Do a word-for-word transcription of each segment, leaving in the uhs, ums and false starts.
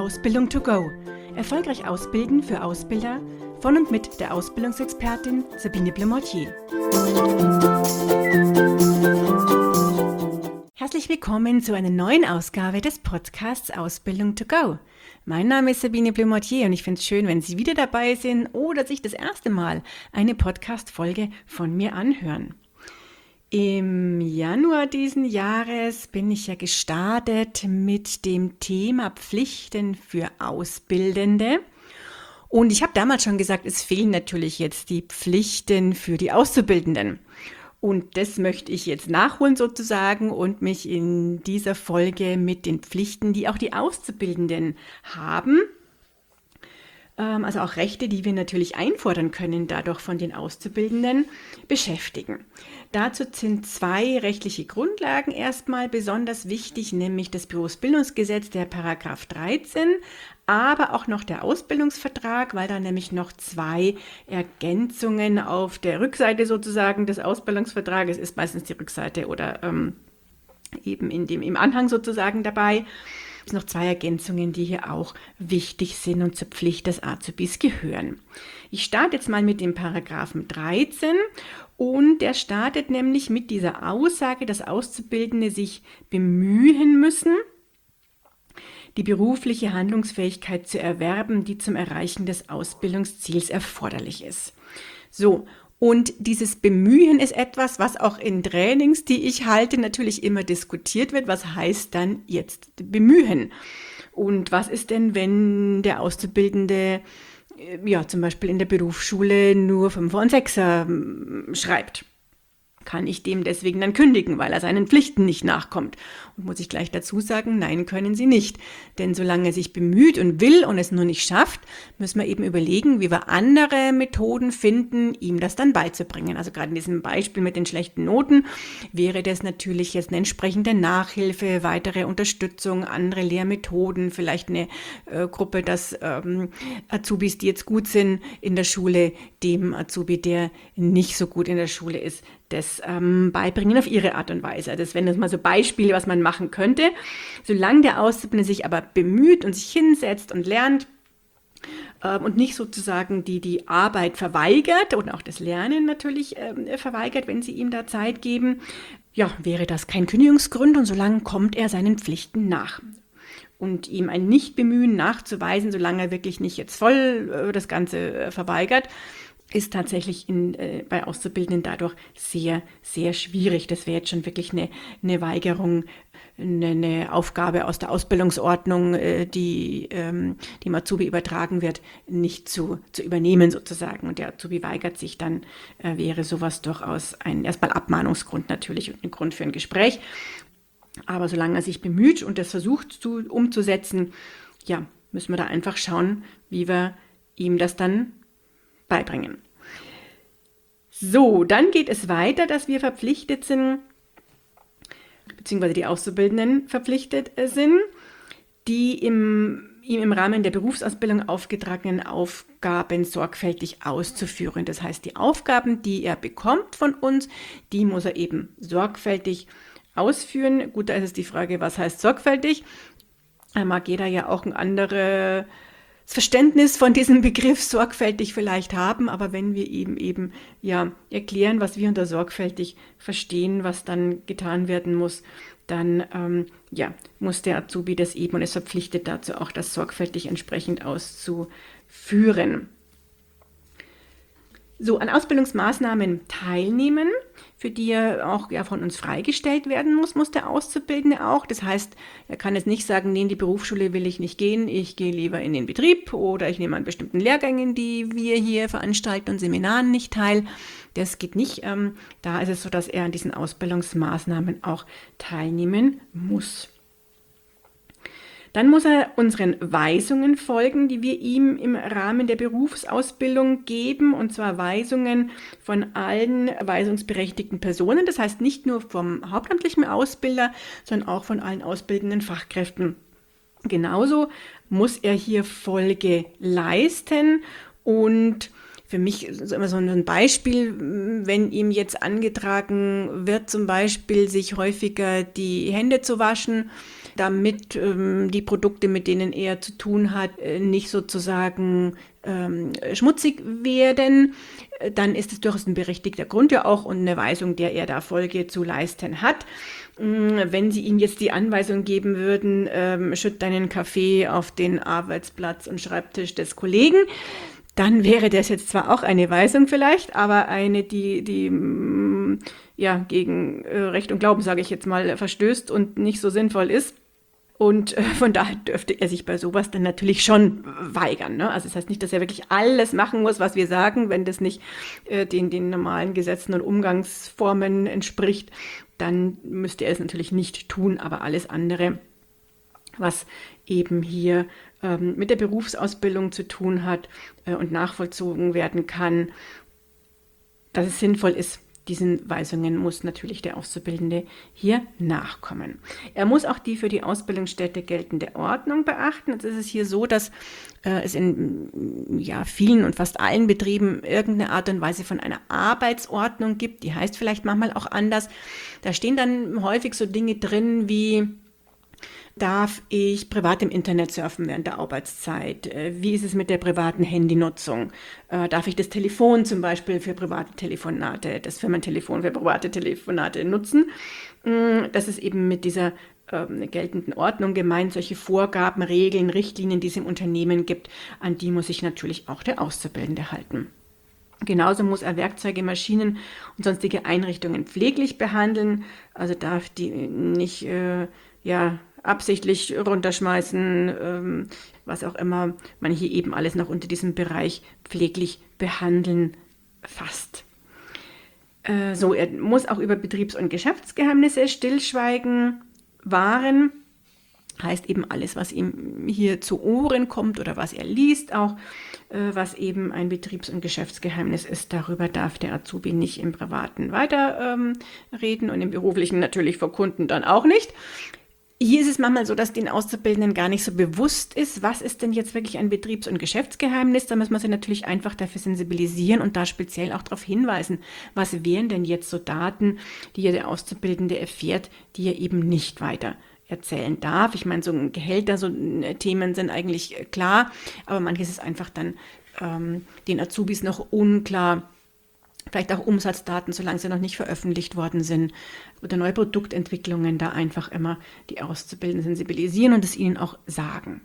Ausbildung to go. Erfolgreich ausbilden für Ausbilder von und mit der Ausbildungsexpertin Sabine Blemortier. Herzlich willkommen zu einer neuen Ausgabe des Podcasts Ausbildung to go. Mein Name ist Sabine Blemortier und ich finde es schön, wenn Sie wieder dabei sind oder sich das erste Mal eine Podcast-Folge von mir anhören. Im Januar diesen Jahres bin ich ja gestartet mit dem Thema Pflichten für Auszubildende. Und ich habe damals schon gesagt, es fehlen natürlich jetzt die Pflichten für die Auszubildenden. Und das möchte ich jetzt nachholen sozusagen und mich in dieser Folge mit den Pflichten, die auch die Auszubildenden haben, also auch Rechte, die wir natürlich einfordern können, dadurch von den Auszubildenden beschäftigen. Dazu sind zwei rechtliche Grundlagen erstmal besonders wichtig, nämlich das Berufsbildungsgesetz, der Paragraph dreizehn, aber auch noch der Ausbildungsvertrag, weil da nämlich noch zwei Ergänzungen auf der Rückseite sozusagen des Ausbildungsvertrages ist, meistens die Rückseite oder ähm, eben in dem, im Anhang sozusagen dabei. Es sind noch zwei Ergänzungen, die hier auch wichtig sind und zur Pflicht des Azubis gehören. Ich starte jetzt mal mit dem Paragraphen dreizehn und der startet nämlich mit dieser Aussage, dass Auszubildende sich bemühen müssen, die berufliche Handlungsfähigkeit zu erwerben, die zum Erreichen des Ausbildungsziels erforderlich ist. So, und dieses Bemühen ist etwas, was auch in Trainings, die ich halte, natürlich immer diskutiert wird. Was heißt dann jetzt bemühen? Und was ist denn, wenn der Auszubildende ja zum Beispiel in der Berufsschule nur Fünfer und Sechser schreibt? Kann ich dem deswegen dann kündigen, weil er seinen Pflichten nicht nachkommt? Und muss ich gleich dazu sagen, nein, können Sie nicht. Denn solange er sich bemüht und will und es nur nicht schafft, müssen wir eben überlegen, wie wir andere Methoden finden, ihm das dann beizubringen. Also gerade in diesem Beispiel mit den schlechten Noten wäre das natürlich jetzt eine entsprechende Nachhilfe, weitere Unterstützung, andere Lehrmethoden, vielleicht eine äh, Gruppe, dass ähm, Azubis, die jetzt gut sind in der Schule, dem Azubi, der nicht so gut in der Schule ist, das ähm, beibringen auf ihre Art und Weise. Das wären jetzt mal so Beispiele, was man machen könnte. Solange der Auszubildende sich aber bemüht und sich hinsetzt und lernt äh, und nicht sozusagen die, die Arbeit verweigert und auch das Lernen natürlich äh, verweigert, wenn sie ihm da Zeit geben, ja, wäre das kein Kündigungsgrund und solange kommt er seinen Pflichten nach. Und ihm ein Nichtbemühen nachzuweisen, solange er wirklich nicht jetzt voll äh, das Ganze äh, verweigert, ist tatsächlich in, äh, bei Auszubildenden dadurch sehr, sehr schwierig. Das wäre jetzt schon wirklich eine, eine Weigerung, eine, eine Aufgabe aus der Ausbildungsordnung, äh, die ähm, dem Azubi übertragen wird, nicht zu, zu übernehmen sozusagen. Und der Azubi weigert sich, dann äh, wäre sowas durchaus ein erstmal Abmahnungsgrund natürlich und ein Grund für ein Gespräch. Aber solange er sich bemüht und das versucht zu, umzusetzen, ja, müssen wir da einfach schauen, wie wir ihm das dann beibringen. So, dann geht es weiter, dass wir verpflichtet sind, beziehungsweise die Auszubildenden verpflichtet sind, die im, ihm im Rahmen der Berufsausbildung aufgetragenen Aufgaben sorgfältig auszuführen. Das heißt, die Aufgaben, die er bekommt von uns, die muss er eben sorgfältig ausführen. Gut, da ist es die Frage, was heißt sorgfältig? Da mag jeder ja auch ein anderes Verständnis von diesem Begriff sorgfältig vielleicht haben, aber wenn wir ihm eben ja erklären, was wir unter sorgfältig verstehen, was dann getan werden muss, dann ähm, ja, muss der Azubi das eben und ist verpflichtet dazu auch, das sorgfältig entsprechend auszuführen. So, an Ausbildungsmaßnahmen teilnehmen, für die er auch ja, von uns freigestellt werden muss, muss der Auszubildende auch. Das heißt, er kann jetzt nicht sagen, nee, in die Berufsschule will ich nicht gehen, ich gehe lieber in den Betrieb oder ich nehme an bestimmten Lehrgängen, die wir hier veranstalten und Seminaren nicht teil. Das geht nicht. Ähm, da ist es so, dass er an diesen Ausbildungsmaßnahmen auch teilnehmen muss. Dann muss er unseren Weisungen folgen, die wir ihm im Rahmen der Berufsausbildung geben, und zwar Weisungen von allen weisungsberechtigten Personen. Das heißt nicht nur vom hauptamtlichen Ausbilder, sondern auch von allen ausbildenden Fachkräften. Genauso muss er hier Folge leisten und für mich ist immer so ein Beispiel, wenn ihm jetzt angetragen wird, zum Beispiel sich häufiger die Hände zu waschen, damit ähm, die Produkte, mit denen er zu tun hat, äh, nicht sozusagen ähm, schmutzig werden, dann ist es durchaus ein berechtigter Grund ja auch und eine Weisung, der er da Folge zu leisten hat. Wenn Sie ihm jetzt die Anweisung geben würden, ähm, schütt deinen Kaffee auf den Arbeitsplatz und Schreibtisch des Kollegen, dann wäre das jetzt zwar auch eine Weisung vielleicht, aber eine, die, die ja, gegen äh, Recht und Glauben, sage ich jetzt mal, verstößt und nicht so sinnvoll ist. Und äh, von daher dürfte er sich bei sowas dann natürlich schon weigern. Ne? Also das heißt nicht, dass er wirklich alles machen muss, was wir sagen, wenn das nicht äh, den, den normalen Gesetzen und Umgangsformen entspricht, dann müsste er es natürlich nicht tun, aber alles andere, was eben hier ähm, mit der Berufsausbildung zu tun hat äh, und nachvollzogen werden kann, dass es sinnvoll ist, diesen Weisungen muss natürlich der Auszubildende hier nachkommen. Er muss auch die für die Ausbildungsstätte geltende Ordnung beachten. Jetzt ist es hier so, dass äh, es in ja, vielen und fast allen Betrieben irgendeine Art und Weise von einer Arbeitsordnung gibt. Die heißt vielleicht manchmal auch anders. Da stehen dann häufig so Dinge drin wie: Darf ich privat im Internet surfen während der Arbeitszeit? Wie ist es mit der privaten Handynutzung? Darf ich das Telefon zum Beispiel für private Telefonate, das Firmentelefon für private Telefonate nutzen? Das ist eben mit dieser ähm, geltenden Ordnung gemeint, solche Vorgaben, Regeln, Richtlinien, die es im Unternehmen gibt, an die muss sich natürlich auch der Auszubildende halten. Genauso muss er Werkzeuge, Maschinen und sonstige Einrichtungen pfleglich behandeln, also darf die nicht äh, ja, absichtlich runterschmeißen, ähm, was auch immer man hier eben alles noch unter diesem Bereich pfleglich behandeln fasst. Äh, so, er muss auch über Betriebs- und Geschäftsgeheimnisse stillschweigen wahren. Heißt eben alles, was ihm hier zu Ohren kommt oder was er liest, auch äh, was eben ein Betriebs- und Geschäftsgeheimnis ist. Darüber darf der Azubi nicht im Privaten weiterreden ähm, und im Beruflichen natürlich vor Kunden dann auch nicht. Hier ist es manchmal so, dass den Auszubildenden gar nicht so bewusst ist, was ist denn jetzt wirklich ein Betriebs- und Geschäftsgeheimnis. Da muss man sie natürlich einfach dafür sensibilisieren und da speziell auch darauf hinweisen, was wären denn jetzt so Daten, die ja der Auszubildende erfährt, die er eben nicht weiter erzählen darf. Ich meine, so Gehälter, so Themen sind eigentlich klar, aber manches ist einfach dann ähm, den Azubis noch unklar. Vielleicht auch Umsatzdaten, solange sie noch nicht veröffentlicht worden sind, oder neue Produktentwicklungen, da einfach immer die Auszubildenden sensibilisieren und es ihnen auch sagen.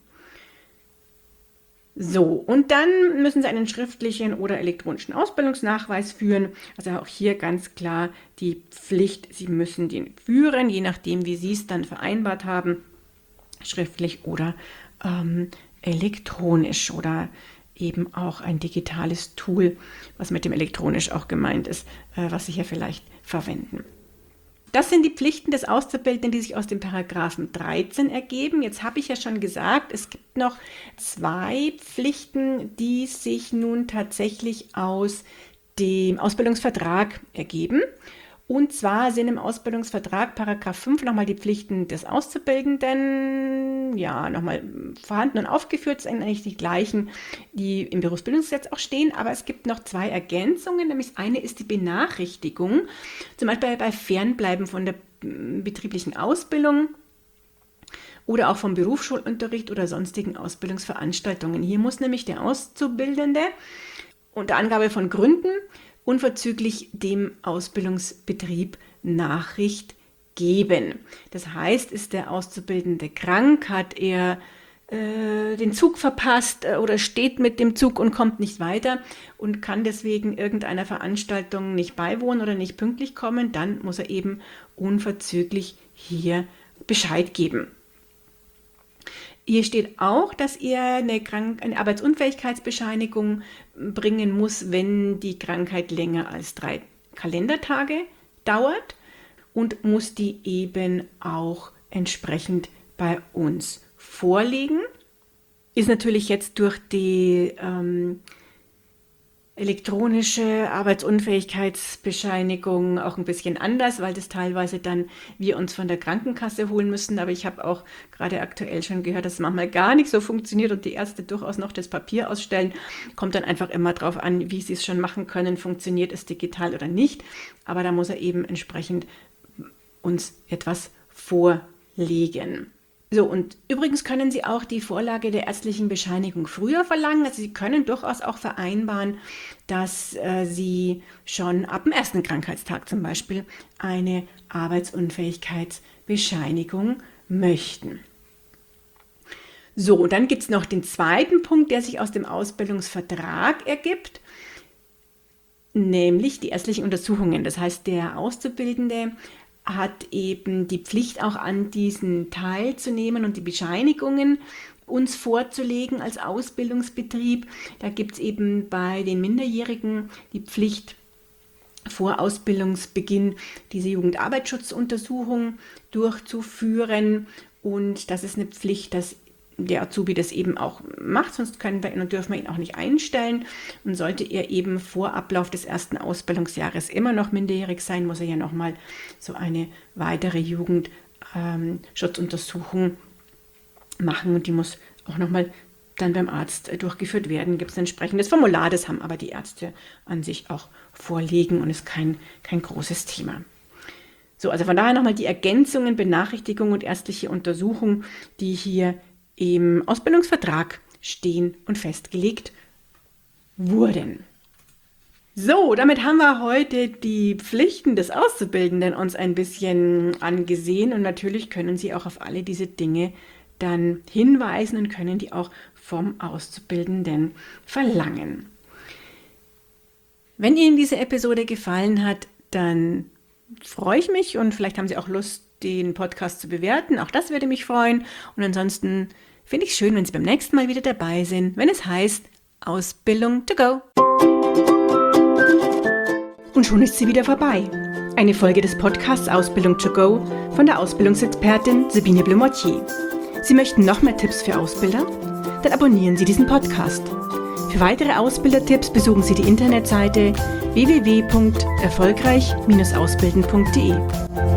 So, und dann müssen sie einen schriftlichen oder elektronischen Ausbildungsnachweis führen. Also auch hier ganz klar die Pflicht, sie müssen den führen, je nachdem, wie sie es dann vereinbart haben, schriftlich oder ähm, elektronisch oder eben auch ein digitales Tool, was mit dem elektronisch auch gemeint ist, äh, was Sie hier vielleicht verwenden. Das sind die Pflichten des Auszubildenden, die sich aus dem Paragraphen dreizehn ergeben. Jetzt habe ich ja schon gesagt, es gibt noch zwei Pflichten, die sich nun tatsächlich aus dem Ausbildungsvertrag ergeben. Und zwar sind im Ausbildungsvertrag Paragraph fünf nochmal die Pflichten des Auszubildenden, ja, nochmal vorhanden und aufgeführt, das sind eigentlich die gleichen, die im Berufsbildungsgesetz auch stehen, aber es gibt noch zwei Ergänzungen, nämlich das eine ist die Benachrichtigung, zum Beispiel bei Fernbleiben von der betrieblichen Ausbildung oder auch vom Berufsschulunterricht oder sonstigen Ausbildungsveranstaltungen. Hier muss nämlich der Auszubildende unter Angabe von Gründen unverzüglich dem Ausbildungsbetrieb Nachricht geben. Das heißt, ist der Auszubildende krank, hat er äh, den Zug verpasst äh, oder steht mit dem Zug und kommt nicht weiter und kann deswegen irgendeiner Veranstaltung nicht beiwohnen oder nicht pünktlich kommen, dann muss er eben unverzüglich hier Bescheid geben. Hier steht auch, dass er eine, Krank- eine Arbeitsunfähigkeitsbescheinigung bringen muss, wenn die Krankheit länger als drei Kalendertage dauert und muss die eben auch entsprechend bei uns vorlegen. Ist natürlich jetzt durch die ähm, elektronische Arbeitsunfähigkeitsbescheinigung auch ein bisschen anders, weil das teilweise dann wir uns von der Krankenkasse holen müssen. Aber ich habe auch gerade aktuell schon gehört, dass es manchmal gar nicht so funktioniert und die Ärzte durchaus noch das Papier ausstellen. Kommt dann einfach immer drauf an, wie sie es schon machen können, funktioniert es digital oder nicht. Aber da muss er eben entsprechend uns etwas vorlegen. So, und übrigens können Sie auch die Vorlage der ärztlichen Bescheinigung früher verlangen. Also Sie können durchaus auch vereinbaren, dass äh, Sie schon ab dem ersten Krankheitstag zum Beispiel eine Arbeitsunfähigkeitsbescheinigung möchten. So, und dann gibt es noch den zweiten Punkt, der sich aus dem Ausbildungsvertrag ergibt, nämlich die ärztlichen Untersuchungen. Das heißt, der Auszubildende hat eben die Pflicht, auch an diesen teilzunehmen und die Bescheinigungen uns vorzulegen als Ausbildungsbetrieb. Da gibt es eben bei den Minderjährigen die Pflicht, vor Ausbildungsbeginn diese Jugendarbeitsschutzuntersuchung durchzuführen. Und das ist eine Pflicht, dass der Azubi das eben auch macht, sonst können wir ihn und dürfen wir ihn auch nicht einstellen. Und sollte er eben vor Ablauf des ersten Ausbildungsjahres immer noch minderjährig sein, muss er ja nochmal so eine weitere Jugendschutzuntersuchung ähm, machen und die muss auch nochmal dann beim Arzt äh, durchgeführt werden. Gibt es ein entsprechendes Formular, das haben aber die Ärzte an sich auch vorliegen und ist kein, kein großes Thema. So, also von daher nochmal die Ergänzungen, Benachrichtigung und ärztliche Untersuchung, die hier im Ausbildungsvertrag stehen und festgelegt wurden. So, damit haben wir heute die Pflichten des Auszubildenden uns ein bisschen angesehen und natürlich können Sie auch auf alle diese Dinge dann hinweisen und können die auch vom Auszubildenden verlangen. Wenn Ihnen diese Episode gefallen hat, dann freue ich mich und vielleicht haben Sie auch Lust, den Podcast zu bewerten. Auch das würde mich freuen. Und ansonsten finde ich es schön, wenn Sie beim nächsten Mal wieder dabei sind, wenn es heißt Ausbildung to go. Und schon ist sie wieder vorbei. Eine Folge des Podcasts Ausbildung to go von der Ausbildungsexpertin Sabine Blumortier. Sie möchten noch mehr Tipps für Ausbilder? Dann abonnieren Sie diesen Podcast. Für weitere Ausbildertipps besuchen Sie die Internetseite w w w punkt erfolgreich Bindestrich ausbilden punkt d e.